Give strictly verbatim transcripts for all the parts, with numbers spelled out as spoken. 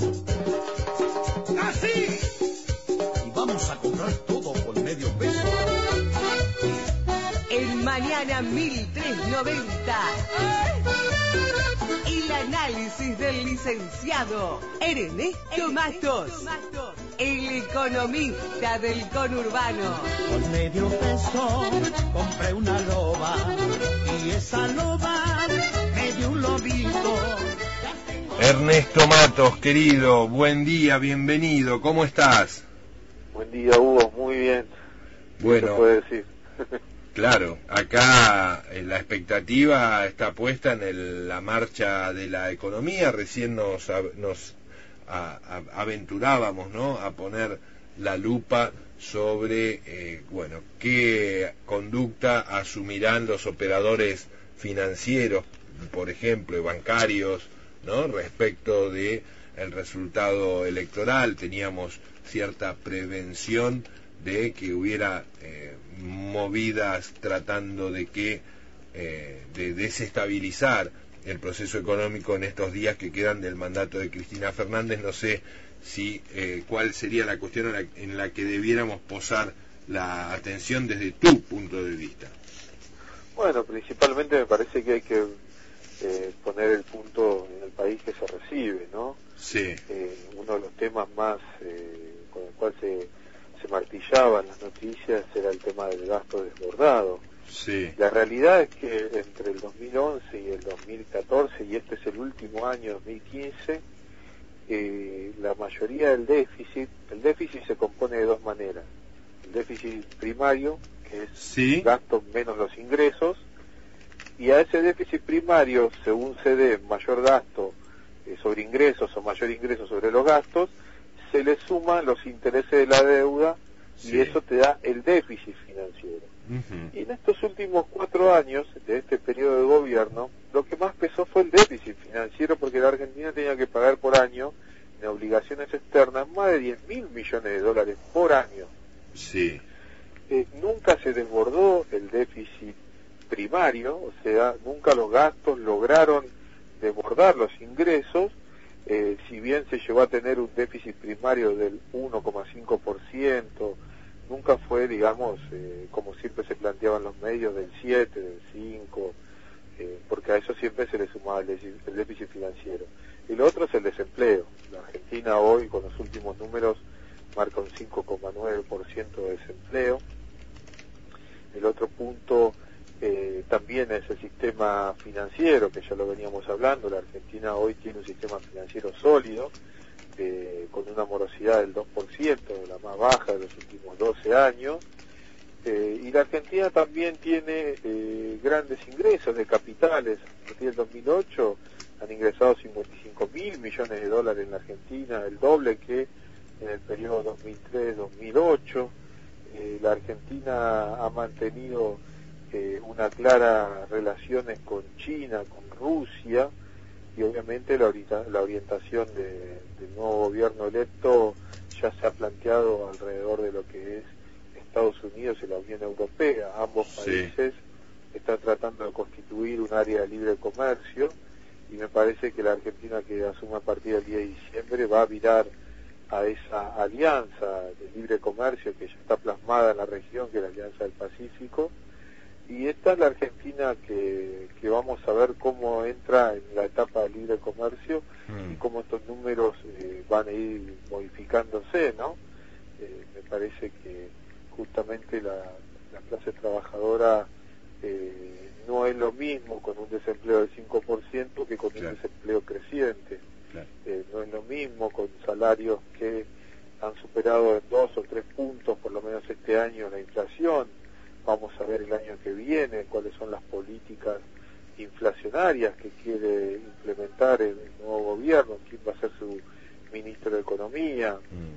¡Así! Y vamos a comprar todo por medio peso. El mañana mil trescientos noventa. El análisis del licenciado Ernesto Matos, el economista del conurbano. Por medio peso compré una loba y esa loba me dio un lobito. Ernesto Matos, querido, buen día, bienvenido, ¿cómo estás? Buen día, Hugo, muy bien. Bueno, ¿qué se puede decir? Claro, acá eh, la expectativa está puesta en el, la marcha de la economía. Recién nos, a, nos a, a, aventurábamos, ¿no?, a poner la lupa sobre, eh, bueno, qué conducta asumirán los operadores financieros, por ejemplo, y bancarios, ¿no?, respecto de el resultado electoral. Teníamos cierta prevención de que hubiera eh, movidas tratando de que eh, de desestabilizar el proceso económico en estos días que quedan del mandato de Cristina Fernández. No sé si eh, cuál sería la cuestión en la, en la que debiéramos posar la atención desde tu punto de vista. Bueno, principalmente me parece que hay que eh, poner el punto en el país que se recibe, ¿no? Sí. Eh, uno de los temas más eh, con el cual se se martillaban las noticias era el tema del gasto desbordado. Sí. La realidad es que entre el dos mil once y el dos mil catorce, y este es el último año, dos mil quince, eh, la mayoría del déficit, el déficit se compone de dos maneras. El déficit primario, que es sí. gastos menos los ingresos, y a ese déficit primario, según se dé mayor gasto eh, sobre ingresos o mayor ingreso sobre los gastos, se le suman los intereses de la deuda, sí, y eso te da el déficit financiero. Uh-huh. Y en estos últimos cuatro años de este periodo de gobierno, lo que más pesó fue el déficit financiero, porque la Argentina tenía que pagar por año en obligaciones externas más de diez mil millones de dólares por año. Sí. Eh, nunca se desbordó el déficit primario, o sea, nunca los gastos lograron desbordar los ingresos. Eh, si bien se llegó a tener un déficit primario del uno coma cinco por ciento, nunca fue, digamos, eh, como siempre se planteaban los medios, del siete, del cinco, eh, porque a eso siempre se le sumaba el déficit, el déficit financiero. Y lo otro es el desempleo. La Argentina hoy, con los últimos números, marca un cinco coma nueve por ciento de desempleo. El otro punto Eh, también es el sistema financiero, que ya lo veníamos hablando. La Argentina hoy tiene un sistema financiero sólido, eh, con una morosidad del dos por ciento, la más baja de los últimos doce años, eh, y la Argentina también tiene eh, grandes ingresos de capitales. A partir del dos mil ocho han ingresado cincuenta y cinco mil millones de dólares en la Argentina, el doble que en el periodo dos mil tres dos mil ocho. Eh, la Argentina ha mantenido Eh, una clara relaciones con China, con Rusia, y obviamente la, orita, la orientación de, del nuevo gobierno electo ya se ha planteado alrededor de lo que es Estados Unidos y la Unión Europea. Ambos países sí. están tratando de constituir un área de libre comercio, y me parece que la Argentina, que asuma a partir del diez de diciembre, va a virar a esa alianza de libre comercio que ya está plasmada en la región, que es la Alianza del Pacífico. Y esta es la Argentina que, que vamos a ver cómo entra en la etapa de libre comercio, mm. y cómo estos números eh, van a ir modificándose, ¿no? Eh, me parece que justamente la, la clase trabajadora eh, no es lo mismo con un desempleo del cinco por ciento que con claro. un desempleo creciente. Claro. Eh, no es lo mismo con salarios que han superado en dos o tres puntos, por lo menos este año, la inflación. Vamos a ver el año que viene cuáles son las políticas inflacionarias que quiere implementar el nuevo gobierno, quién va a ser su ministro de Economía.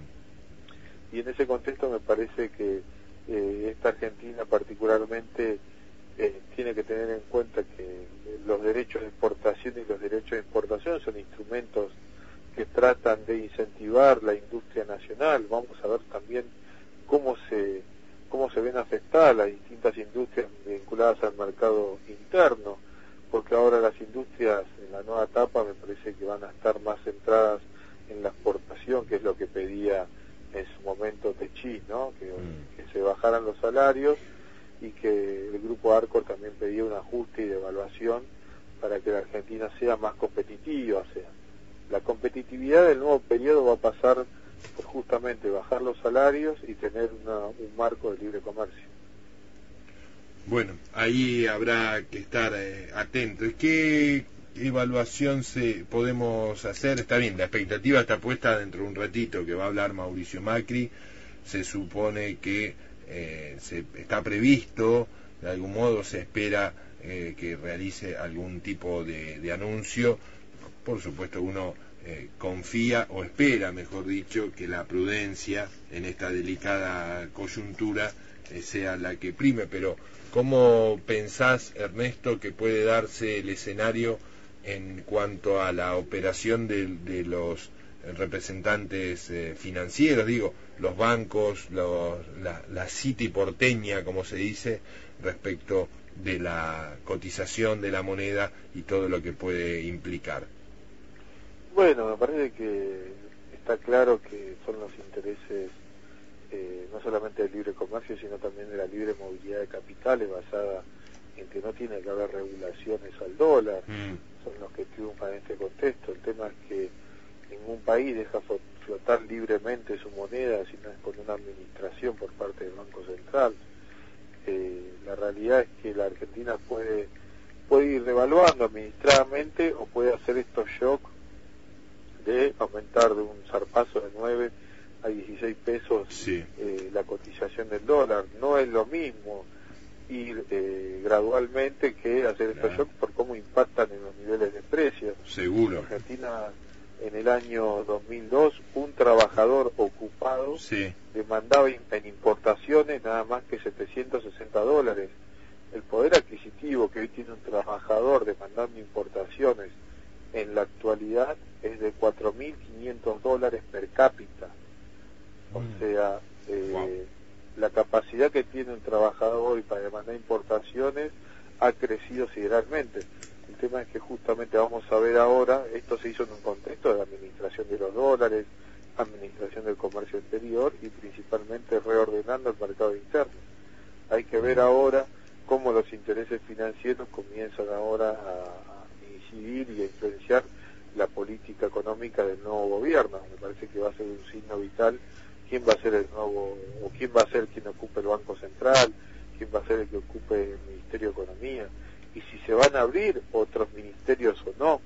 Mm. Y en ese contexto me parece que eh, esta Argentina particularmente eh, tiene que tener en cuenta que los derechos de exportación y los derechos de importación son instrumentos que tratan de incentivar la industria nacional. Vamos a ver también cómo se cómo se ven afectadas las distintas industrias vinculadas al mercado interno, porque ahora las industrias en la nueva etapa me parece que van a estar más centradas en la exportación, que es lo que pedía en su momento Techí, ¿no? Que, mm. que se bajaran los salarios, y que el grupo Arcor también pedía un ajuste y devaluación para que la Argentina sea más competitiva. O sea, la competitividad del nuevo periodo va a pasar por justamente bajar los salarios y tener una, un marco de libre comercio. Bueno, ahí habrá que estar eh, atentos. ¿Qué evaluación se podemos hacer? Está bien, la expectativa está puesta dentro de un ratito que va a hablar Mauricio Macri. Se supone que eh, se está previsto, de algún modo se espera eh, que realice algún tipo de, de anuncio. Por supuesto, uno eh, confía o espera, mejor dicho, que la prudencia en esta delicada coyuntura eh, sea la que prime. Pero ¿cómo pensás, Ernesto, que puede darse el escenario en cuanto a la operación de, de los representantes eh, financieros, digo, los bancos, los, la, la City porteña, como se dice, respecto de la cotización de la moneda y todo lo que puede implicar? Bueno, me parece que está claro que son los intereses eh, no solamente del libre comercio, sino también de la libre movilidad de capitales, basada en que no tiene que haber regulaciones al dólar, mm. son los que triunfan en este contexto. El tema es que ningún país deja flotar libremente su moneda, sino es con una administración por parte del Banco Central. Eh, la realidad es que la Argentina puede puede ir devaluando administradamente, o puede hacer estos shocks de aumentar de un zarpazo de nueve a dieciséis pesos sí. eh, la cotización del dólar. No es lo mismo ir eh, gradualmente que hacer estos claro. shocks por cómo impactan en los niveles de precios. Seguro. Argentina, en el año dos mil dos, un trabajador ocupado sí. demandaba en importaciones nada más que setecientos sesenta dólares. El poder adquisitivo que hoy tiene un trabajador demandando importaciones en la actualidad es de cuatro mil quinientos dólares per cápita. O mm. sea, eh, wow. la capacidad que tiene un trabajador hoy para demandar importaciones ha crecido sideralmente. El tema es que justamente vamos a ver ahora, esto se hizo en un contexto de la administración de los dólares, administración del comercio exterior y principalmente reordenando el mercado interno. Hay que ver ahora cómo los intereses financieros comienzan ahora a, a incidir y a influenciar la política económica del nuevo gobierno. Me parece que va a ser un signo vital quién va a ser el nuevo, o quién va a ser quien ocupe el Banco Central, quién va a ser el que ocupe el Ministerio de Economía, y si se van a abrir otros ministerios o no.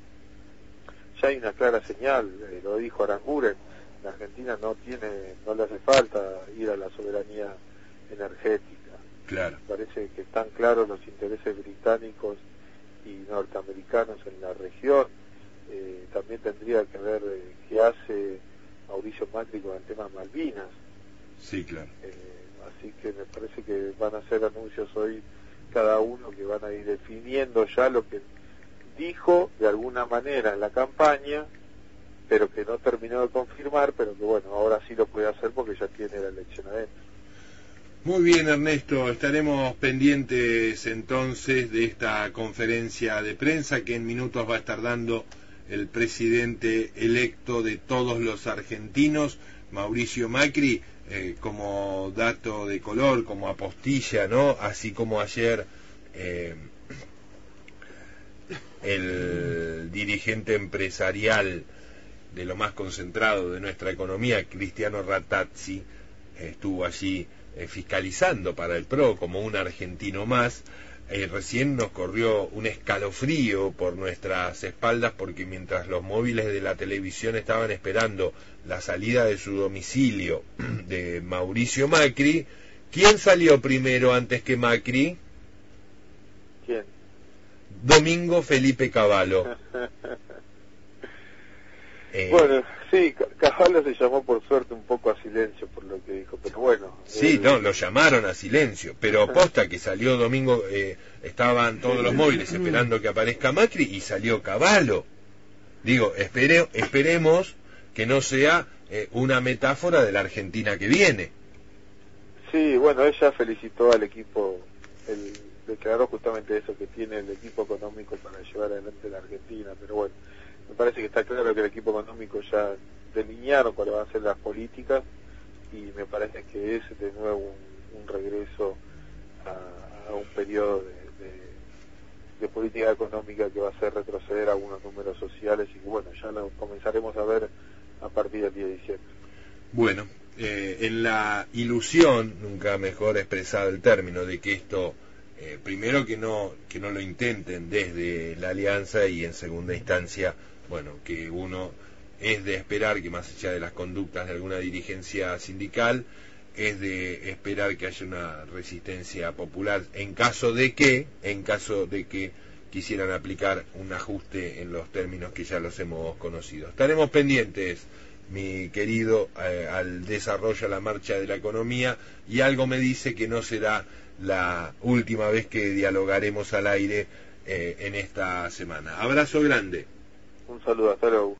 Ya hay una clara señal, eh, lo dijo Aranguren, la Argentina no tiene, no le hace falta ir a la soberanía energética. Claro. Parece que están claros los intereses británicos y norteamericanos en la región. Eh, también tendría que ver eh, qué hace Mauricio Macri con el tema Malvinas. Sí, claro. Eh, así que me parece que van a hacer anuncios hoy cada uno que van a ir definiendo ya lo que dijo de alguna manera en la campaña, pero que no terminó de confirmar, pero que bueno, ahora sí lo puede hacer porque ya tiene la elección adentro. Muy bien, Ernesto, estaremos pendientes entonces de esta conferencia de prensa que en minutos va a estar dando el presidente electo de todos los argentinos, Mauricio Macri, eh, como dato de color, como apostilla, ¿no? Así como ayer eh, el dirigente empresarial de lo más concentrado de nuestra economía, Cristiano Rattazzi, eh, estuvo allí eh, fiscalizando para el P R O como un argentino más. Eh, recién nos corrió un escalofrío por nuestras espaldas porque mientras los móviles de la televisión estaban esperando la salida de su domicilio de Mauricio Macri, ¿quién salió primero antes que Macri? ¿Quién? Domingo Felipe Cavallo. eh, bueno, sí, Cavallo se llamó por suerte un poco a silencio por lo que dijo, pero bueno. Sí, él... no, lo llamaron a silencio, pero posta que salió Domingo, eh, estaban todos los móviles esperando que aparezca Macri y salió Cavallo. Digo, espere, esperemos que no sea eh, una metáfora de la Argentina que viene. Sí, bueno, ella felicitó al equipo, el, declaró justamente eso, que tiene el equipo económico para llevar adelante la Argentina, pero bueno, me parece que está claro que el equipo económico ya delinearon cuáles van a ser las políticas, y me parece que es de nuevo un, un regreso a, a un periodo de, de, de política económica que va a hacer retroceder algunos números sociales, y bueno, ya lo comenzaremos a ver a partir del día de diciembre. Bueno, eh, en la ilusión, nunca mejor expresado el término, de que esto, eh, primero que no, que no lo intenten desde la alianza, y en segunda instancia, bueno, que uno es de esperar que más allá de las conductas de alguna dirigencia sindical, es de esperar que haya una resistencia popular en caso de que, en caso de que quisieran aplicar un ajuste en los términos que ya los hemos conocido. Estaremos pendientes, mi querido, eh, al desarrollo, a la marcha de la economía, y algo me dice que no será la última vez que dialogaremos al aire eh, en esta semana. Abrazo grande. Un saludo, hasta luego.